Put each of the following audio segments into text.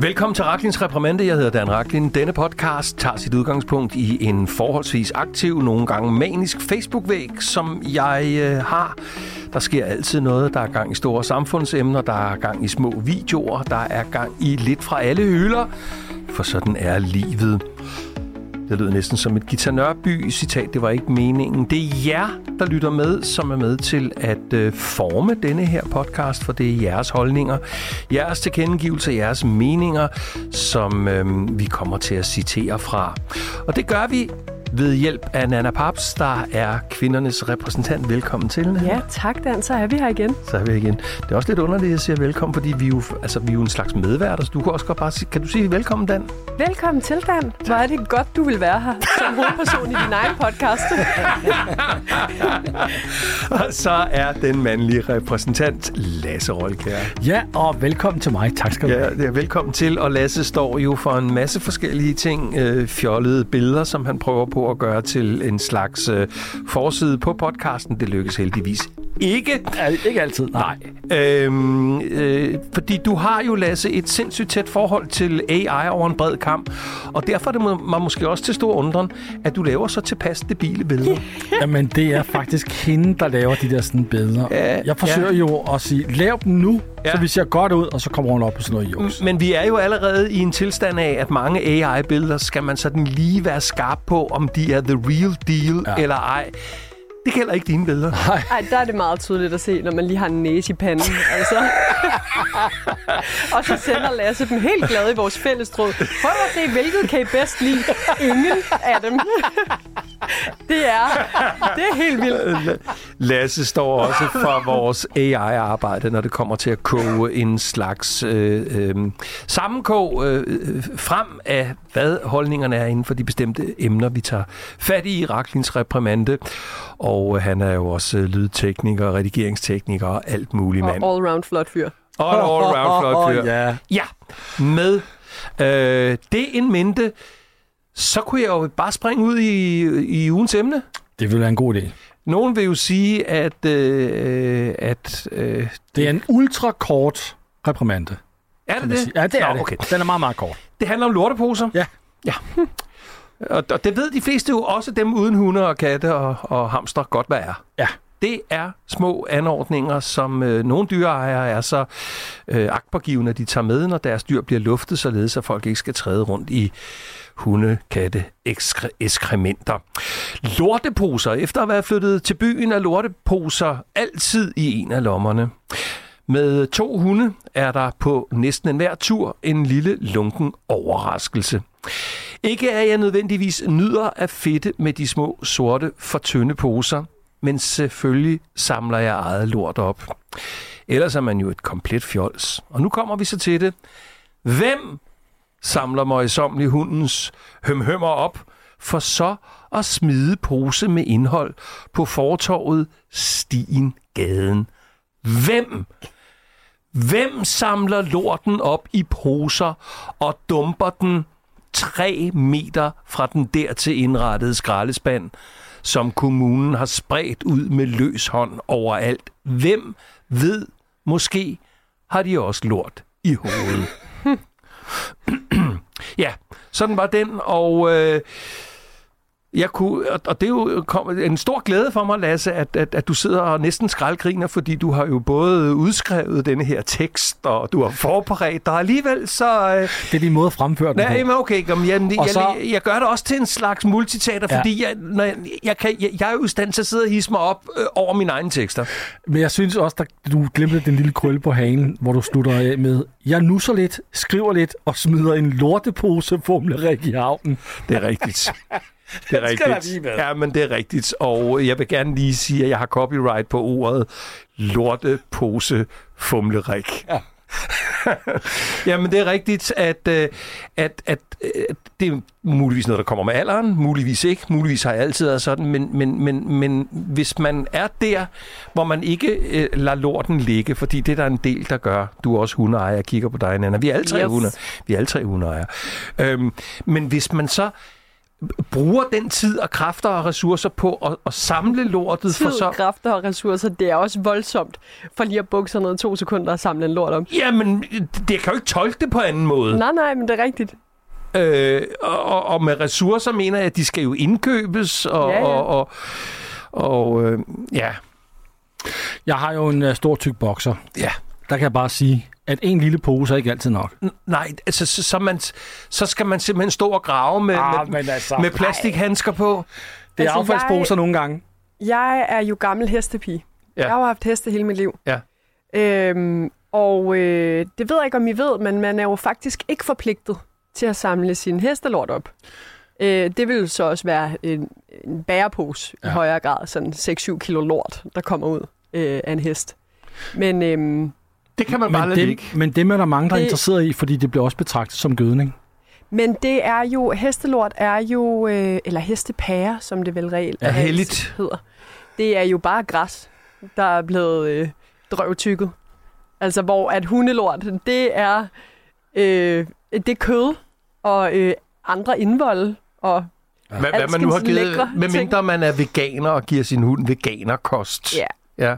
Velkommen til Raklins Reprimande. Jeg hedder Dan Raklin. Denne podcast tager sit udgangspunkt i en forholdsvis aktiv, nogle gange manisk Facebook-væg, som jeg har. Der sker altid noget. Der er gang i store samfundsemner, der er gang i små videoer, der er gang i lidt fra alle hylder, for sådan er livet. Det lød næsten som et Gita Nørby-citat. Det var ikke meningen. Det er jer, der lytter med, som er med til at forme denne her podcast, for det er jeres holdninger, jeres tilkendegivelser, jeres meninger, som vi kommer til at citere fra. Og det gør vi ved hjælp af Nanna Paps, der er kvindernes repræsentant. Velkommen til, Nanna. Ja, tak Dan. Så er vi her igen. Det er også lidt underligt, at jeg siger velkommen, fordi vi er jo en slags medværter, så du kan også godt bare sige, kan du sige velkommen, Dan? Velkommen til, Dan. Hvor er det godt, du vil være her som hovedperson i din egen podcast. Og så er den mandlige repræsentant Lasse Rolkær. Ja, og velkommen til mig. Tak skal du have. Ja, velkommen til, og Lasse står jo for en masse forskellige ting, fjollede billeder, som han prøver på at gøre til en slags forside på podcasten. Det lykkes heldigvis ikke. Ikke altid, nej. Fordi du har jo, Lasse, et sindssygt tæt forhold til AI over en bred kam, og derfor er det mig måske også til stor undren, at du laver så tilpas debile billeder. Jamen, det er faktisk hende, der laver de der sådan billeder. Jeg forsøger jo at sige, lav dem nu, så vi ser godt ud, og så kommer hun op på sådan noget juks. Men vi er jo allerede i en tilstand af, at mange AI-billeder skal man sådan lige være skarp på, om de er the real deal eller ej. Det gælder ikke dine billeder. Nej, der er det meget tydeligt at se, når man lige har en næse i panden. Altså. Og så sender Lasse dem helt glade i vores fællestråd. Prøv at se, hvilket kan I bedst lide. Ingen af dem. Det er helt vildt. Lasse står også for vores AI-arbejde, når det kommer til at koge en slags sammenkog frem af, hvad holdningerne er inden for de bestemte emner, vi tager fat i Raklins Reprimande. Og han er jo også lydtekniker, redigeringstekniker og alt muligt mand. Og all-round flot fyr. Ja, med det in mente, så kunne jeg jo bare springe ud i ugens emne. Det ville være en god idé. Nogen vil jo sige, at det er en ultrakort reprimande. Er det det? Ja, det er det. Okay. Den er meget, meget kort. Det handler om lorteposer. Ja. Og det ved de fleste jo, også dem uden hunde og katte og hamster, godt hvad er. Ja. Det er små anordninger, som nogle dyreejere er så agtpågivende, at de tager med, når deres dyr bliver luftet, således at folk ikke skal træde rundt i hunde, katte, ekskrementer. Lorteposer. Efter at være flyttet til byen er lorteposer altid i en af lommerne. Med 2 hunde er der på næsten enhver tur en lille lunken overraskelse. Ikke at jeg nødvendigvis nyder at fedte med de små sorte for tynde poser, men selvfølgelig samler jeg eget lort op. Ellers er man jo et komplet fjols. Og nu kommer vi så til det. Hvem samler møjsommeligt hundens hømhømmer op for så at smide pose med indhold på fortovet stien gaden? Hvem samler lorten op i poser og dumper den 3 meter fra den dertil indrettede skraldespand, som kommunen har spredt ud med løs hånd overalt? Hvem ved, måske har de også lort i hovedet. Ja, sådan var den, og jeg kunne, og det er jo en stor glæde for mig, Lasse, at du sidder og næsten skraldgriner, fordi du har jo både udskrevet denne her tekst, og du har forberedt dig alligevel, så... Det er din måde at fremføre den på. Nej, men okay, jeg gør det også til en slags multitater, fordi jeg er jo i stand til at sidde og hisse mig op over mine egne tekster. Men jeg synes også, at du glemte den lille krølle på hagen, hvor du slutter af med, jeg nusser lidt, skriver lidt og smider en lortepose fumlerik i havnen. Det er rigtigt. Det er rigtigt. Ja, men det er rigtigt. Og jeg vil gerne lige sige, at jeg har copyright på ordet lortepose fumlerik. Ja. Jamen, det er rigtigt, at det er muligvis noget, der kommer med alderen. Muligvis ikke. Muligvis har jeg altid været sådan. Men hvis man er der, hvor man ikke lader lorten ligge, fordi det der er en del, der gør. Du er også hundeejer. Jeg kigger på dig, Nanna. Vi er alle tre hunde. Vi er alle tre hundeejere. Men hvis man så bruger den tid og kræfter og ressourcer på at samle lortet. Tid, for så... kræfter og ressourcer, det er også voldsomt for lige at bukke sådan noget 2 sekunder og samle en lort om. Jamen, det kan jo ikke tolke det på anden måde. Nej, men det er rigtigt. Og med ressourcer mener jeg, at de skal jo indkøbes, ja. Jeg har jo en stor tyk bokser. Ja. Der kan jeg bare sige, at en lille pose er ikke altid nok. Nej, altså, så skal man simpelthen stå og grave med plastikhandsker på. Det er affaldsposer nogle gange. Jeg er jo gammel hestepige. Ja. Jeg har jo haft heste hele mit liv. Ja. Det ved jeg ikke, om I ved, men man er jo faktisk ikke forpligtet til at samle sin hestelort op. Det vil så også være en bærepose i højere grad, sådan 6-7 kilo lort, der kommer ud af en hest. Men det kan man bare lade ligge. Men det er der mange, der er interesseret i, fordi det bliver også betragtet som gødning. Men det er jo, hestelort er jo, eller hestepære, som det vel reelt hedder. Det er jo bare græs, der er blevet drøvtykket. Altså, hvor at hundelort, det er kød og andre indvolde og hvad man nu har givet, medmindre man er veganer og giver sin hund veganerkost. Ja.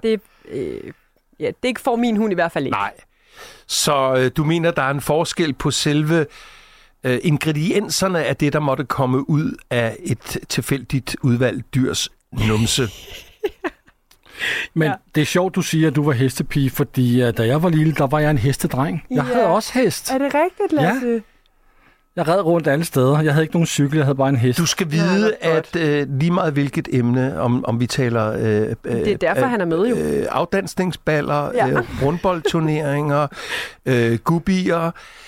Det får min hund i hvert fald ikke. Nej. Så du mener, der er en forskel på selve ingredienserne af det, der måtte komme ud af et tilfældigt udvalgt dyrs numse? Men det er sjovt, du siger, at du var hestepige, fordi da jeg var lille, der var jeg en hestedreng. Jeg havde også hest. Er det rigtigt, Lasse? Ja. Jeg red rundt alle steder. Jeg havde ikke nogen cykel, jeg havde bare en hest. Du skal vide, at lige meget hvilket emne, om vi taler... det er derfor, han er med jo. Afdansningsballer, rundboldturneringer, gubier,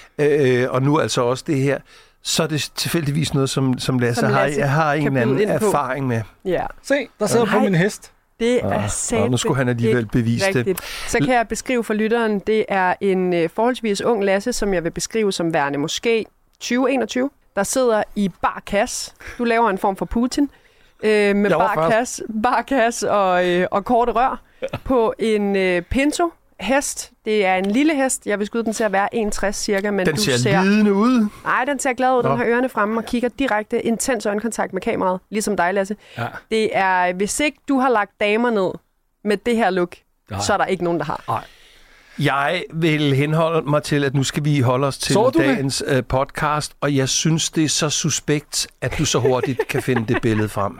og nu altså også det her, så er det tilfældigvis noget, som Lasse har en eller anden erfaring med. Ja. Se, der sidder på min hest. Det er satme. Nu skulle han alligevel bevise det. Så kan jeg beskrive for lytteren, det er en forholdsvis ung Lasse, som jeg vil beskrive som værende måske 2021, der sidder i bar kasse. Du laver en form for Putin med bar kasse og korte rør på en Pinto hest. Det er en lille hest. Jeg vil skyde den til at være 1,60 cirka. Men den ser lidende ud. Nej, den ser glad ud. Den har ørerne fremme og kigger direkte intens øjenkontakt med kameraet. Ligesom dig, Lasse. Ja. Det er, hvis ikke du har lagt damer ned med det her look, så er der ikke nogen, der har. Nej. Jeg vil henholde mig til, at nu skal vi holde os til dagens podcast, og jeg synes, det er så suspekt, at du så hurtigt kan finde det billede frem.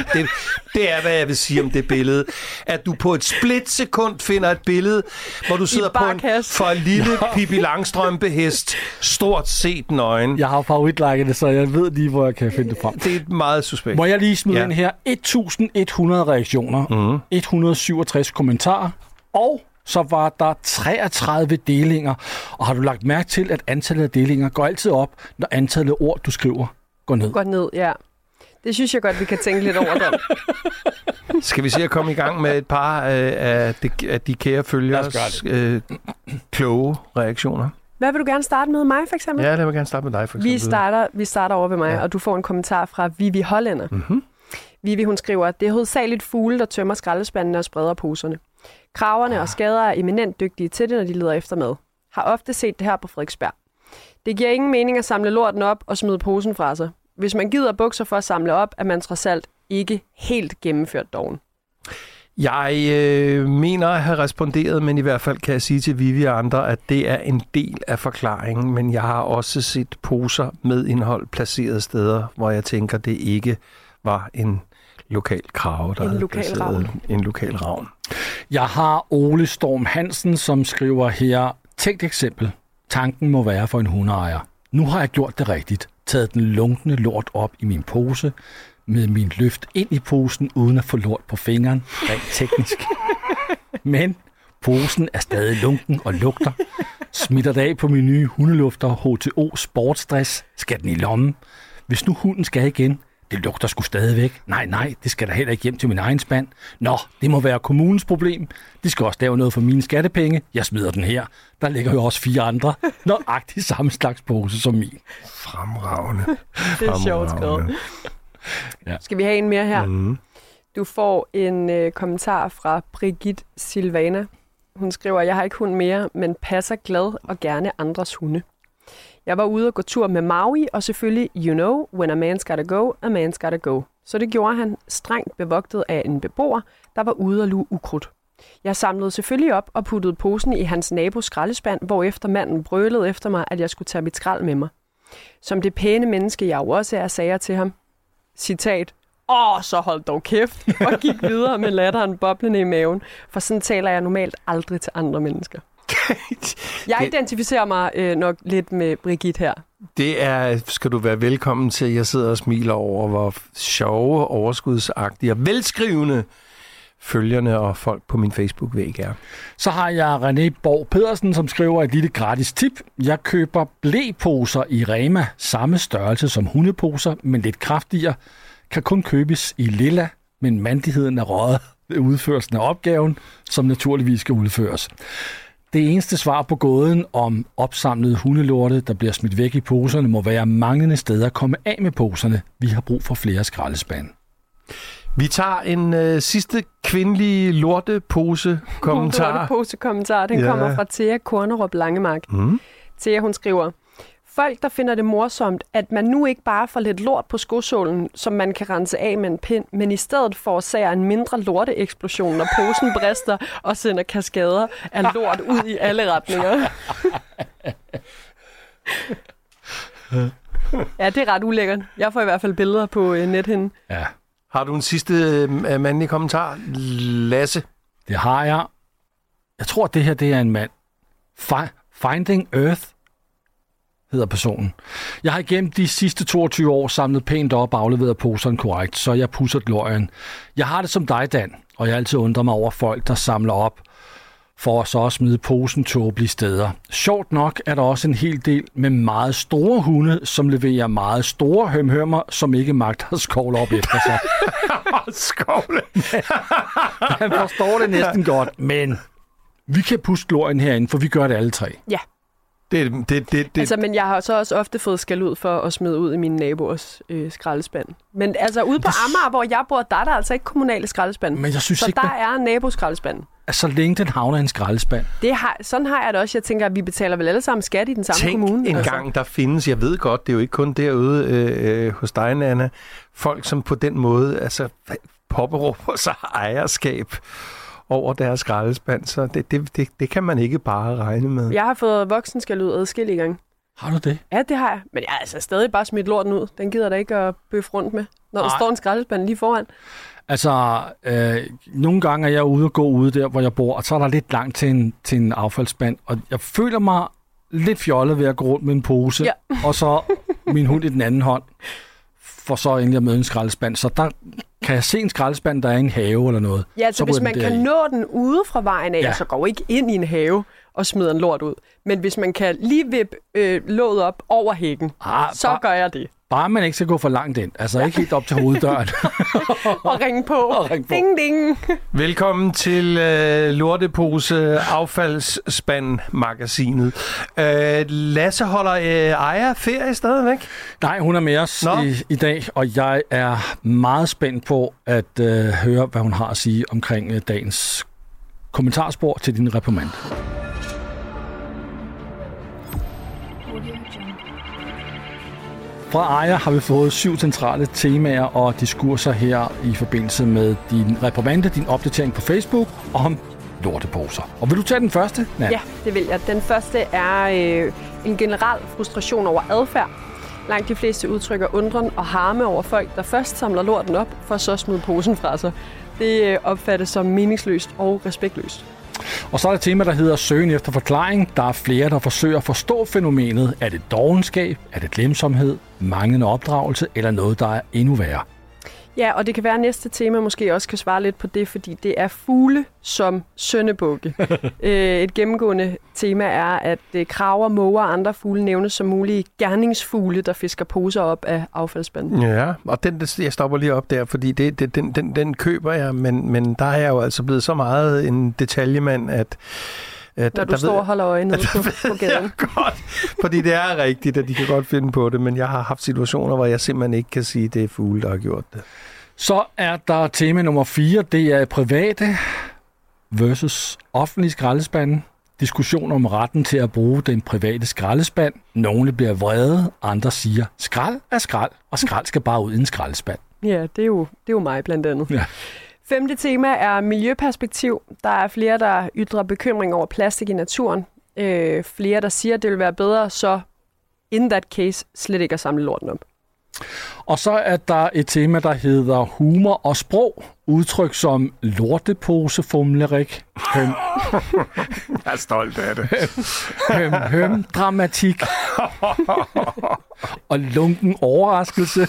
Det er, hvad jeg vil sige om det billede. At du på et splitsekund finder et billede, hvor du sidder på en for lille Pippi Langstrømpe-hest, stort set nøgen. Jeg har favoritlakket det, så jeg ved lige, hvor jeg kan finde det frem. Det er meget suspekt. Må jeg lige smide ind her? 1100 reaktioner, 167 kommentarer, og så var der 33 delinger. Og har du lagt mærke til, at antallet af delinger går altid op, når antallet af ord, du skriver, går ned? Går ned, ja. Det synes jeg godt, vi kan tænke lidt over den. Skal vi se at komme i gang med et par af de kære følgers kloge reaktioner? Hvad vil du gerne starte med? Mig for eksempel? Ja, det vil jeg gerne starte med dig for eksempel. Vi starter over ved mig, og du får en kommentar fra Vivi Hollænder. Mm-hmm. Vivi, hun skriver, at det er hovedsageligt fugle, der tømmer skraldespandene og spreder poserne. Kraverne og skader er eminent dygtige til det, når de leder efter mad. Har ofte set det her på Frederiksberg. Det giver ingen mening at samle lorten op og smide posen fra sig. Hvis man gider bukser for at samle op, er man trods alt ikke helt gennemført doven. Jeg mener at have responderet, men i hvert fald kan jeg sige til Vivi og andre, at det er en del af forklaringen. Men jeg har også set poser med indhold placeret steder, hvor jeg tænker, det ikke var en lokal krave, der havde placeret en lokal ravn. Jeg har Ole Storm Hansen, som skriver her, tænkt eksempel. Tanken må være for en hundeejer. Nu har jeg gjort det rigtigt. Taget den lunkne lort op i min pose, med min løft ind i posen, uden at få lort på fingeren, rent teknisk. Men posen er stadig lunken og lugter. Smitter det af på min nye hundelufter H2O Sportsdress, skal den i lommen. Hvis nu hunden skal igen, det lugter sgu stadigvæk. Nej, det skal da heller ikke hjem til min egen spand. Nå, det må være kommunens problem. De skal også lave noget for mine skattepenge. Jeg smider den her. Der ligger jo også 4 andre, nøjagtigt samme slags pose som min. Fremragende. Det er sjovt skrevet. Ja. Skal vi have en mere her? Mm. Du får en kommentar fra Brigitte Silvana. Hun skriver, jeg har ikke hund mere, men passer glad og gerne andres hunde. Jeg var ude og gå tur med Maui, og selvfølgelig, you know, when a man's gotta go, a man's gotta go. Så det gjorde han, strengt bevogtet af en beboer, der var ude og luge ukrudt. Jeg samlede selvfølgelig op og puttede posen i hans nabos skraldespand, hvorefter manden brølede efter mig, at jeg skulle tage mit skrald med mig. Som det pæne menneske, jeg jo også er, sagde jeg til ham, citat, så hold dog kæft, og gik videre med latteren boblende i maven, for sådan taler jeg normalt aldrig til andre mennesker. Jeg identificerer mig nok lidt med Brigitte her. Det skal du være velkommen til. Jeg sidder og smiler over, hvor sjove, overskudsagtige og velskrivende følgerne og folk på min Facebook-væg er. Så har jeg René Borg Pedersen, som skriver et lille gratis tip. Jeg køber blæposer i Rema, samme størrelse som hundeposer, men lidt kraftigere. Kan kun købes i lilla, men mandigheden er røget ved udførelsen af opgaven, som naturligvis skal udføres. Det eneste svar på gåden om opsamlede hundelorte, der bliver smidt væk i poserne, må være manglende steder at komme af med poserne. Vi har brug for flere skraldespande. Vi tager en sidste kvindelig lortepose-kommentar. Lortepose-kommentar, den kommer fra Thea Kornerup Langemark. Thea, hun skriver, folk, der finder det morsomt, at man nu ikke bare får lidt lort på skosålen, som man kan rense af med en pind, men i stedet forårsager en mindre lorteeksplosion, når posen brister og sender kaskader af lort ud i alle retninger. Ja, det er ret ulækkert. Jeg får i hvert fald billeder på nethinden. Ja. Har du en sidste mandlig kommentar? Lasse? Det har jeg. Jeg tror, det her det er en mand. Finding Earth hedder personen. Jeg har igennem de sidste 22 år samlet pænt op og afleveret poserne korrekt, så jeg pusser glorien. Jeg har det som dig, Dan, og jeg altid undrer mig over folk, der samler op for så at smide posen tåbelige steder. Sjovt nok er der også en hel del med meget store hunde, som leverer meget store hømhømmer, som ikke magter at skovle op efter sig. Skovle! Han forstår det næsten godt, men vi kan puste glorien herinde, for vi gør det alle tre. Ja. Altså, men jeg har så også ofte fået skæld ud for at smide ud i mine naboers skraldespand. Men altså ude på Amager, hvor jeg bor, der er der altså ikke kommunale skraldespand. Men jeg synes så ikke, der er naboskraldespand. Så længe den havner i en skraldespand. Sådan har jeg det også. Jeg tænker, at vi betaler vel alle sammen skat i den samme kommune. Tænk en gang, der findes, jeg ved godt, det er jo ikke kun derude hos dig, Nanna, folk som på den måde altså påberåber sig ejerskab over deres skraldespand, så det kan man ikke bare regne med. Jeg har fået voksenskæld ud adskillige gange. Har du det? Ja, det har jeg. Men jeg har altså stadig bare smidt lorten ud. Den gider der ikke at bøffe rundt med, når der står en skraldespand lige foran. Altså, nogle gange er jeg ude og gå ude der, hvor jeg bor, og så er der lidt langt til en affaldsspand, og jeg føler mig lidt fjollet ved at gå rundt med en pose, og så min hund i den anden hånd, for så endelig at møde en skraldespand. Så der kan jeg se en skraldespand, der er i en have eller noget. Ja, altså hvis man kan nå den ude fra vejen af, så går ikke ind i en have og smider en lort ud. Men hvis man kan lige vippe låget op over hækken, så gør jeg det. Bare man ikke skal gå for langt ind. Altså ikke helt op til hoveddøren. Og ringe på. Ding, ding. Velkommen til Lortepose Affaldsspand-magasinet. Lasse holder Aya ferie stadigvæk? Nej, hun er med os i dag, og jeg er meget spændt på at høre, hvad hun har at sige omkring dagens kommentarspor til din reprimand. Fra Aya har vi fået 7 centrale temaer og diskurser her i forbindelse med din reprimande, din opdatering på Facebook om lorteposer. Og vil du tage den første? Ja, det vil jeg. Den første er en generel frustration over adfærd. Langt de fleste udtrykker undren og harme over folk, der først samler lorten op, for så at smide posen fra sig. Det opfattes som meningsløst og respektløst. Og så er der et tema, der hedder søgen efter forklaring. Der er flere, der forsøger at forstå fænomenet. Er det dovenskab? Er det glemsomhed? Manglende opdragelse? Eller noget, der er endnu værre? Ja, og det kan være, at næste tema måske også kan svare lidt på det, fordi det er fugle som syndebukke. Et gennemgående tema er, at krager, måger og andre fugle nævnes som mulige gerningsfugle, der fisker poser op af affaldsspanden. Ja, og jeg stopper lige op der, fordi den køber jeg, men der er jeg jo altså blevet så meget en detaljemand, at når du står og holder øje nede på gaden. Ja, godt, fordi det er rigtigt, at de kan godt finde på det, men jeg har haft situationer, hvor jeg simpelthen ikke kan sige, at det er fugle, der har gjort det. Så er der tema nummer 4, det er private versus offentlige skraldespande. Diskussion om retten til at bruge den private skraldespand. Nogle bliver vrede, andre siger, skrald er skrald, og skrald skal bare ud i en skraldespand. Ja, det er jo mig blandt andet. Ja. 5. tema er miljøperspektiv. Der er flere, der ytrer bekymring over plastik i naturen. Flere, der siger, at det vil være bedre, så in that case slet ikke at samle lorten op. Og så er der et tema, der hedder humor og sprog. Udtryk som lorteposefumlerik, Jeg er stolt af det. dramatik og lunken overraskelse.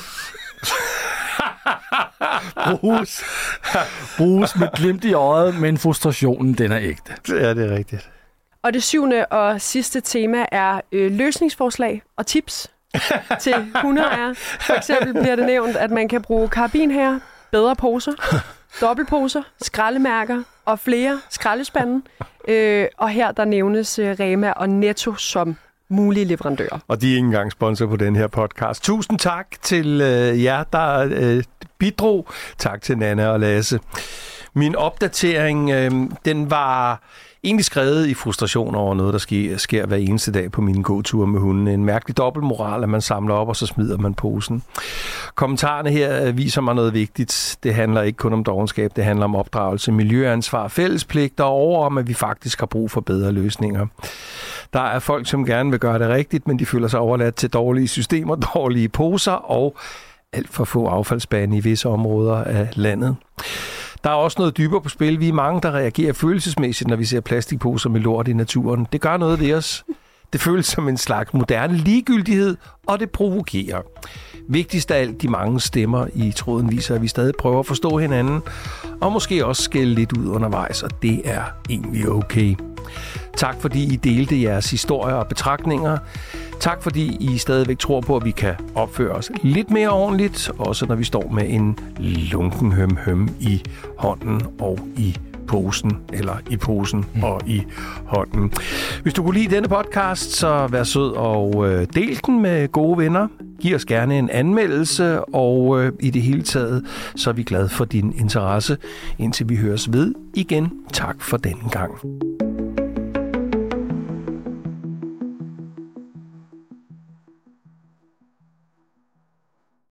Bruges med glimt i øjet, men frustrationen, den er ægte. Ja, det er rigtigt. Og det 7. og sidste tema er løsningsforslag og tips til hundeejere. For eksempel bliver det nævnt, at man kan bruge karabinhære, bedre poser, dobbeltposer, skraldemærker og flere skraldespande. Og her der nævnes Rema og Netto som mulige leverandører. Og de er ikke engang sponsor på den her podcast. Tusind tak til jer, der bidrog. Tak til Nanna og Lasse. Min opdatering, den var egentlig skrevet i frustration over noget, der sker hver eneste dag på mine gåture med hunden. En mærkelig dobbeltmoral, at man samler op, og så smider man posen. Kommentarerne her viser mig noget vigtigt. Det handler ikke kun om dovenskab, det handler om opdragelse, miljøansvar, fællespligter og om, at vi faktisk har brug for bedre løsninger. Der er folk, som gerne vil gøre det rigtigt, men de føler sig overladt til dårlige systemer, dårlige poser og alt for få affaldsbane i visse områder af landet. Der er også noget dybere på spil. Vi er mange, der reagerer følelsesmæssigt, når vi ser plastikposer med lort i naturen. Det gør noget ved os. Det føles som en slags moderne ligegyldighed, og det provokerer. Vigtigst af alt, de mange stemmer i tråden viser, at vi stadig prøver at forstå hinanden, og måske også skælde lidt ud undervejs, og det er egentlig okay. Tak fordi I delte jeres historier og betragtninger. Tak fordi I stadigvæk tror på, at vi kan opføre os lidt mere ordentligt, også når vi står med en lunken høm i hånden og i posen, eller i posen og i hånden. Hvis du kunne lide denne podcast, så vær sød og del den med gode venner. Giv os gerne en anmeldelse, og i det hele taget, så er vi glade for din interesse. Indtil vi høres ved igen. Tak for denne gang.